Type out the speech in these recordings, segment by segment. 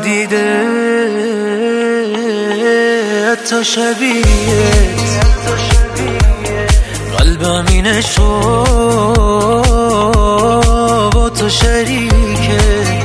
ندیده حتی شبیهت، قلبم اینه شو با تو شریکه.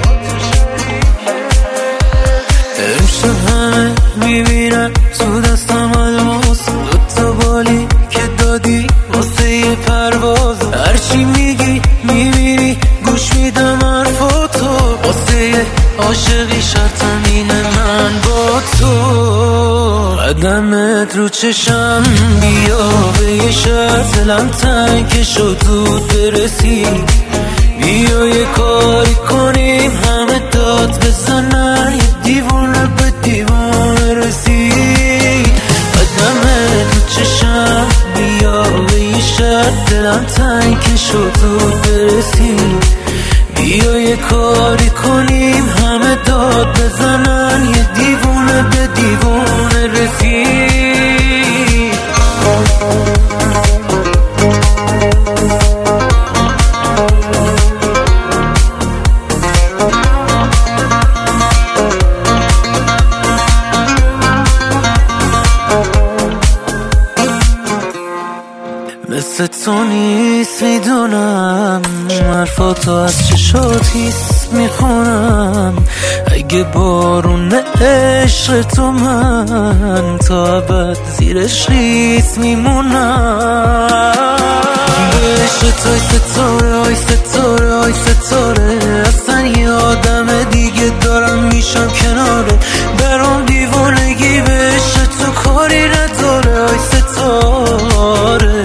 امشب همه میبینن تو دستم الماس، دوتا بالی که دادی واسه یه پرواز. هرچی میگی میبینی گوش میدم حرفاتو، واسه یه عاشقی شرطم اینه من با تو. قدمت رو چشم بیا به یه شرط، دلم تنگ شد زود برسی. بیا یه کاری کنیم همه داد بزنن، یه دیوونه به دیوونه رسید. قدمت رو چشم بیا به یه شرط، دلم تنگ شد زود برسی. بیا یه کاری کنیم همه داد بزنن، یه دیوونه به دیوونه رسید. مثل تو نیست میدونم، حرفاتو از چشات حس میخونم. اگه بارون عشق تو من تا ابد زیرش ریس میمونم. به عشق توی ستاره های ستاره های ستاره، اصلا یه آدم دیگه دارم میشم کناره. برام دیوانگی به عشق تو کاری نداره های ستاره.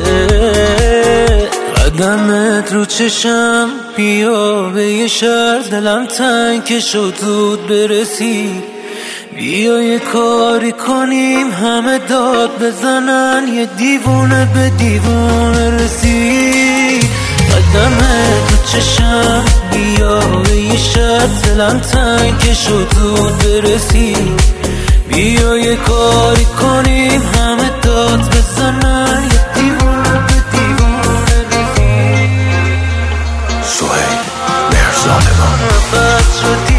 قدمت رو چشم بیا به یه شهر، دلم تنگ شد زود برسی. بیا یه کاری کنیم همه داد بزنن، یه دیوونه به دیوونه رسید. قدمت رو چشم بیا به یه شهر، دلم تنگ شد زود برسی. بیا یه کاری کنیم همه داد بزنن، یه دیوونه به دیوونه رسید. سهیل مرزادمان